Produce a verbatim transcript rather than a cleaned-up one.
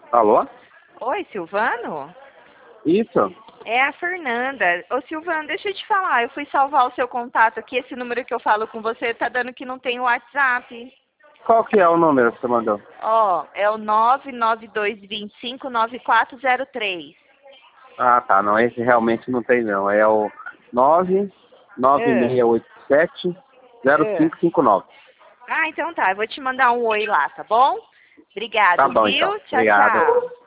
Alô? Oi, Silvano? Isso? É a Fernanda. Ô, Silvano, deixa eu te falar. Eu fui salvar o seu contato aqui. Esse número que eu falo com você tá dando que não tem WhatsApp. Qual que é o número que você mandou? Ó, é o nove nove dois dois cinco nove quatro zero três. Ah, tá. Não, esse realmente não tem não. É o nove nove É, seis oito sete zero é. cinco cinco nove. Ah, então tá. Eu vou te mandar um oi lá, tá bom? Tá Obrigado, bom, então. viu? Tchau, Obrigado. tchau.